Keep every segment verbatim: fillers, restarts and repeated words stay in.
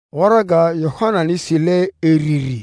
Waraga Yohana ni sile eriri.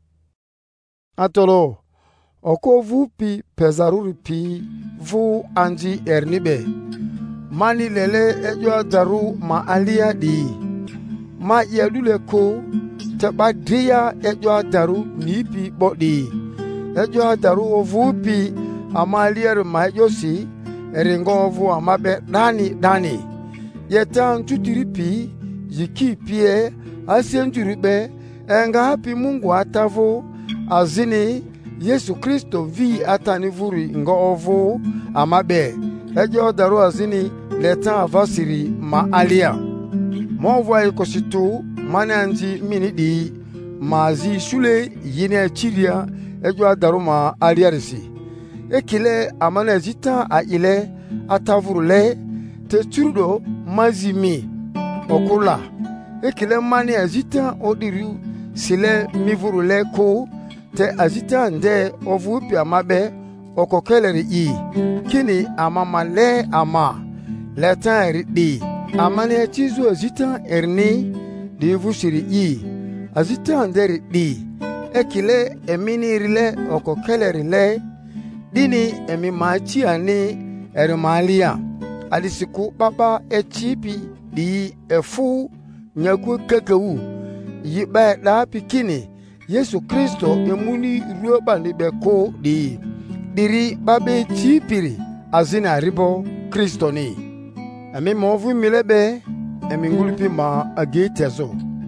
Atolo, oko vu pi pezaruri pi vu anji ernibe. Mani lele ejo daru ma alia di. Ma yedule ko te badia ejo daru nipi bodi. Ejo daru ovu pi amalier ma ejo si eringo vu amabe dani dani. Yetan tutiri pi yiki pie asienjuribe enga hapi Mungu atavo azini Yesu Kristo vi atani vuri ngo ovu amabe ejo daru azini letan avasiri ma alia movu kositu mananji minidi mazi shule yine chiria ejo daru ma aliarisi ekile amana zita a ile atavurule te churudo mazimi okula ekile mani azita odiru sile mivurule ko te azita nde ovupi amabe okokeleri i kini amamale ama letan eridi amani achizu azita erni di vushiri i azita nderi di ekile emini rile okokeleri le dini emi machi ani erimalia adisiku baba echipi di efu nyaku kekewu yiba da pikini Yesu Kristo emuni ruoba libeko di diri babe chipiri azina ribo Kristo ni emi movu milebe emi ngulupi ma agetezo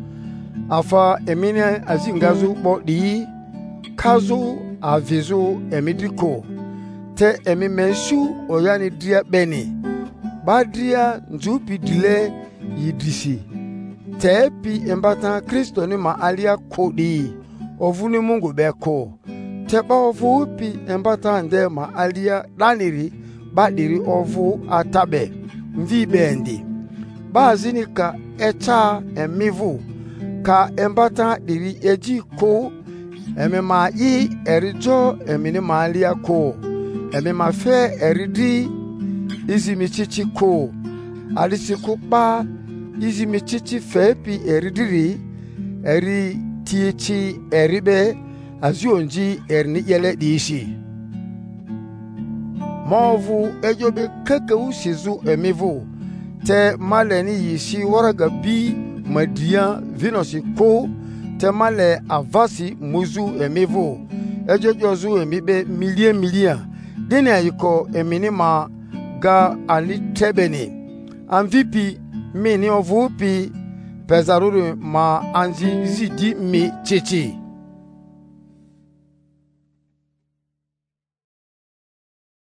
afa emini azingazu bo di kazu avizu emidiko te emi mensu oyani dia beni badria njupi dile yidisi tepi embata Kristo ni ma alia kodi ovuni Mungu beko teba ovu pi embata nde ma alia daniri badiri ovu atabe mvi bendi bazini ka echa emivu ka embata diri eji ko eme ma yi erijo emini ma alia ko eme ma fe eridi izimi chichi ko alisiku pa izimi chichi fepi eridiri eri tichi eribe azionji erni yele diishi movu ejobe keke usizu emivu te maleni yishi waraga bi madia vinosi ko te male avasi muzu emivu ejojozu emibe milie milia dini ayiko eminima ga ali tebeni anvipi mini ovupi pezaruru ma anzi zidi mi chichi